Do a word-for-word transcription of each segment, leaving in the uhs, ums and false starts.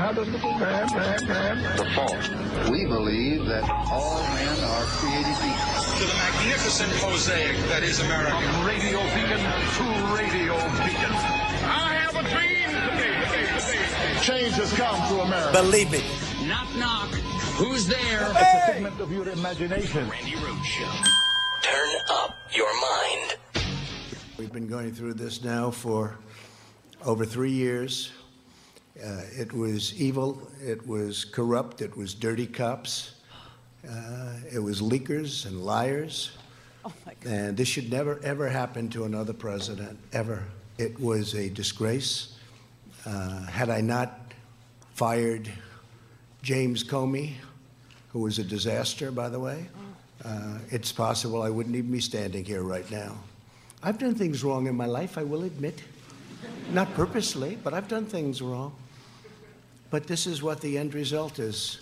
The fault. We believe that all men are created equal. To the magnificent mosaic that is America. From radio beacon to radio beacon. I have a dream today. Change has come to America. Believe it. Knock, knock. Who's there? Hey! It's a figment of your imagination. Randy Rhoads Show. Turn up your mind. We've been going through this now for over three years. Uh, it was evil, it was corrupt, it was dirty cops, uh, it was leakers and liars. Oh my God. And this should never, ever happen to another president, ever. It was a disgrace. Uh, had I not fired James Comey, who was a disaster, by the way, uh, it's possible I wouldn't even be standing here right now. I've done things wrong in my life, I will admit. Not purposely, but I've done things wrong. But this is what the end result is.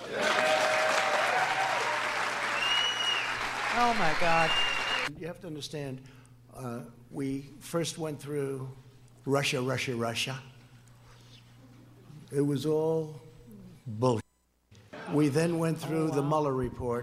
Oh, my God. You have to understand, uh, we first went through Russia, Russia, Russia. It was all bullshit. We then went through oh, wow. the Mueller report.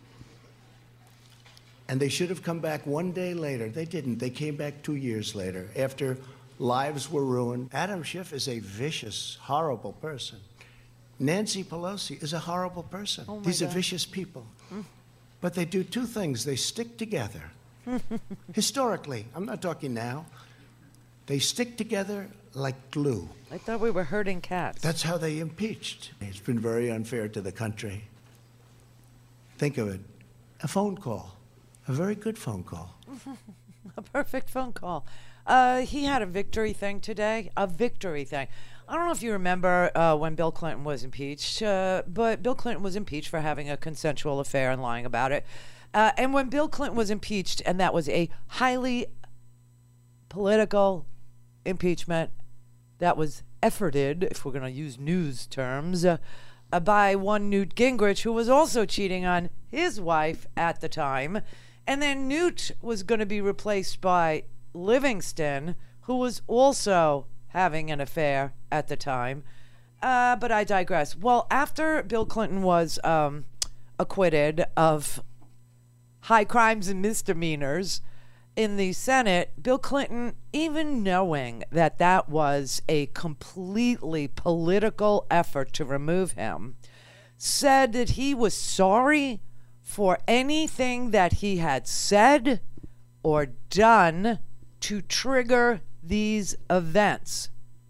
And they should have come back one day later. They didn't. They came back two years later, after lives were ruined. Adam Schiff is a vicious, horrible person. Nancy Pelosi is a horrible person. Oh These God. are vicious people. Mm. But they do two things. They stick together. Historically, I'm not talking now. They stick together like glue. I thought we were herding cats. That's how they impeached. It's been very unfair to the country. Think of it. A phone call. A very good phone call. A perfect phone call. Uh, he had a victory thing today, a victory thing. I don't know if you remember uh, when Bill Clinton was impeached, uh, but Bill Clinton was impeached for having a consensual affair and lying about it. Uh, and when Bill Clinton was impeached, and that was a highly political impeachment that was efforted, if we're going to use news terms, uh, uh, by one Newt Gingrich, who was also cheating on his wife at the time. And then Newt was going to be replaced by Livingston, who was also having an affair at the time. Uh, but I digress. Well, after Bill Clinton was um, acquitted of high crimes and misdemeanors in the Senate, Bill Clinton, even knowing that that was a completely political effort to remove him, said that he was sorry for anything that he had said or done to trigger these events,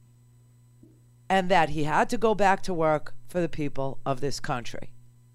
and that he had to go back to work for the people of this country.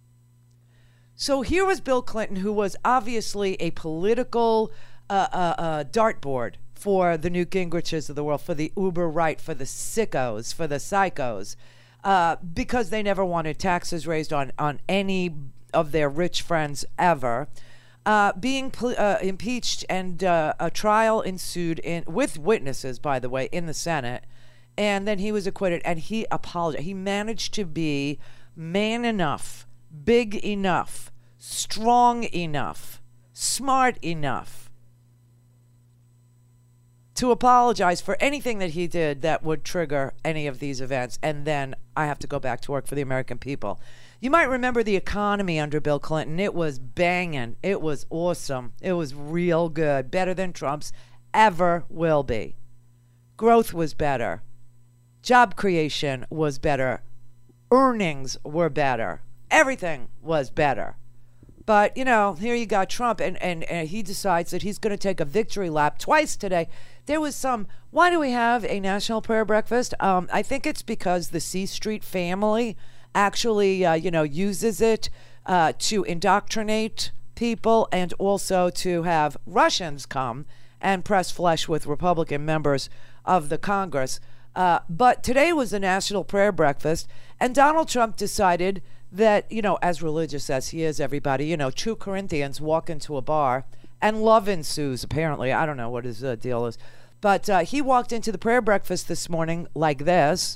So here was Bill Clinton, who was obviously a political uh, uh, uh, dartboard for the Newt Gingriches of the world, for the uber right, for the sickos, for the psychos, uh, because they never wanted taxes raised on, on any of their rich friends ever. Uh, being uh, impeached, and uh, a trial ensued in with witnesses, by the way, in the Senate, and then he was acquitted, and he apologized. He managed to be man enough, big enough, strong enough, smart enough to apologize for anything that he did that would trigger any of these events, and then I have to go back to work for the American people. You might remember the economy under Bill Clinton. It was banging. It was awesome. It was real good. Better than Trump's ever will be. Growth was better. Job creation was better. Earnings were better. Everything was better. But, you know, here you got Trump, and, and, and he decides that he's going to take a victory lap twice today. There was some, why do we have a national prayer breakfast? Um, I think it's because the C Street family actually, uh, you know, uses it uh, to indoctrinate people, and also to have Russians come and press flesh with Republican members of the Congress. Uh, but today was the National Prayer Breakfast, and Donald Trump decided that, you know, as religious as he is, everybody, you know, true Corinthians walk into a bar and love ensues, apparently. I don't know what his uh, deal is. But uh, he walked into the prayer breakfast this morning like this.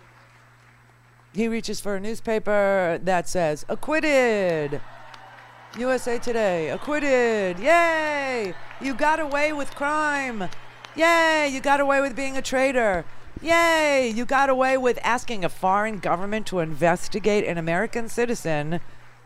He reaches for a newspaper that says, acquitted. U S A Today, acquitted. Yay! You got away with crime. Yay! You got away with being a traitor. Yay! You got away with asking a foreign government to investigate an American citizen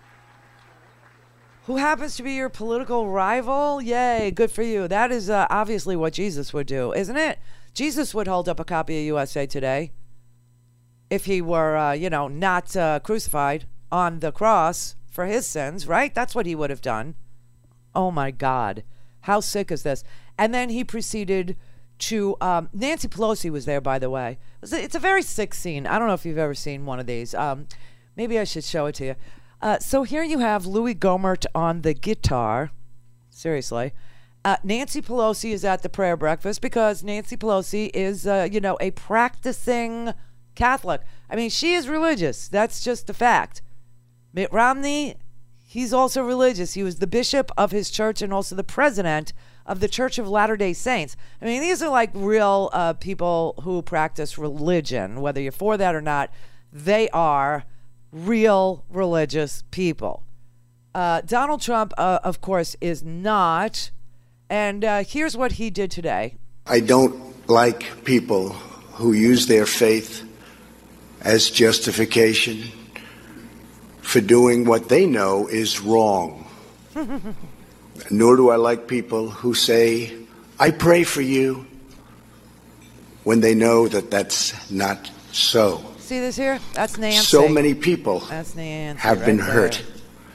who happens to be your political rival. Yay! Good for you. That is uh, obviously what Jesus would do, isn't it? Jesus would hold up a copy of U S A Today if he were, uh, you know, not uh, crucified on the cross for his sins, right? That's what he would have done. Oh my God. How sick is this? And then he proceeded to, um, Nancy Pelosi was there, by the way. It was a, it's a very sick scene. I don't know if you've ever seen one of these. Um, maybe I should show it to you. Uh, so here you have Louis Gohmert on the guitar. Seriously. Uh, Nancy Pelosi is at the prayer breakfast because Nancy Pelosi is, uh, you know, a practicing Catholic. I mean, she is religious. That's just a fact. Mitt Romney, he's also religious. He was the bishop of his church and also the president of the Church of Latter-day Saints. I mean, these are like real uh, people who practice religion. Whether you're for that or not, they are real religious people. Uh, Donald Trump, uh, of course, is not. And uh, here's what he did today. I don't like people who use their faith as justification for doing what they know is wrong. Nor do I like people who say, I pray for you, when they know that that's not so. See this here? That's Nancy. So many people That's Nancy have been right hurt. there.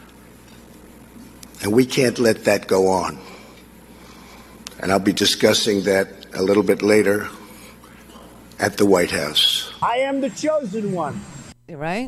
And we can't let that go on. And I'll be discussing that a little bit later at the White House. I am the chosen one. Right?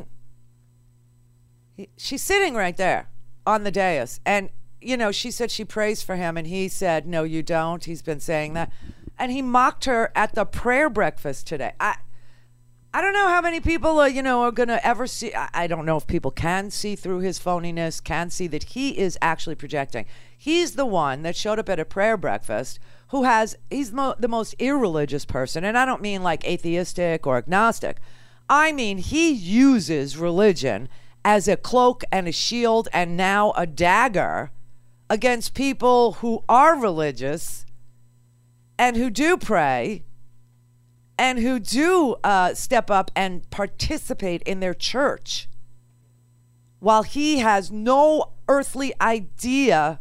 He, she's sitting right there on the dais. And, you know, she said she prays for him. And he said, no, you don't. He's been saying that. And he mocked her at the prayer breakfast today. I I don't know how many people, uh, you know, are going to ever see. I, I don't know if people can see through his phoniness, can see that he is actually projecting. He's the one that showed up at a prayer breakfast who has, he's mo- the most irreligious person. And I don't mean like atheistic or agnostic. I mean, he uses religion as a cloak and a shield and now a dagger against people who are religious and who do pray and who do uh, step up and participate in their church, while he has no earthly idea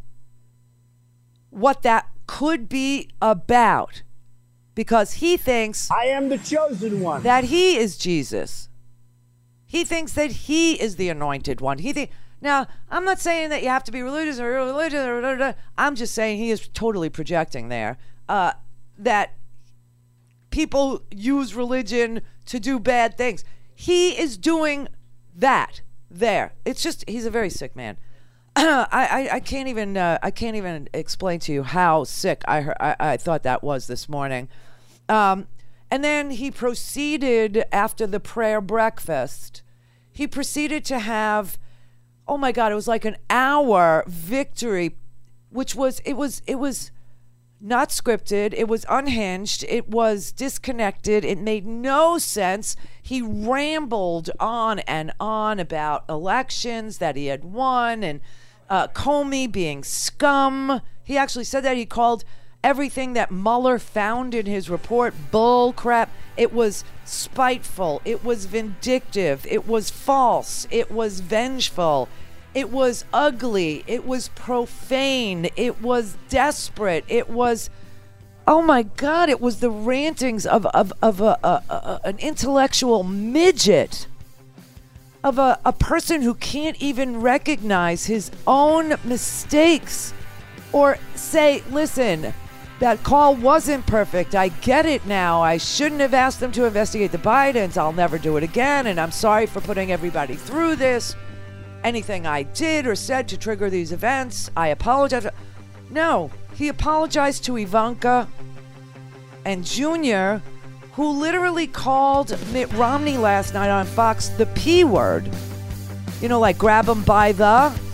what that could be about, because he thinks I am the chosen one. that he is Jesus. He thinks that he is the anointed one. He think now, I'm not saying that you have to be religious or religious. Or, or, or, I'm just saying he is totally projecting there uh, that people use religion to do bad things. He is doing that there. It's just, he's a very sick man. I, I, I can't even uh, I can't even explain to you how sick I heard, I, I thought that was this morning. Um, and then he proceeded after the prayer breakfast. He proceeded to have, oh my God, it was like an hour victory, which was it was it was. not scripted. It was unhinged. It was disconnected. It made no sense. He rambled on and on about elections that he had won and uh, Comey being scum. He actually said that. He called everything that Mueller found in his report bull crap. It was spiteful. It was vindictive. It was false. It was vengeful. It was ugly. It was profane. It was desperate. It was, oh my God, it was the rantings of, of, of a, a, a, an intellectual midget, of a, a person who can't even recognize his own mistakes or say, listen, that call wasn't perfect. I get it now. I shouldn't have asked them to investigate the Bidens. I'll never do it again. And I'm sorry for putting everybody through this. Anything I did or said to trigger these events, I apologize. No, he apologized to Ivanka and Junior, who literally called Mitt Romney last night on Fox the P word. You know, like grab him by the,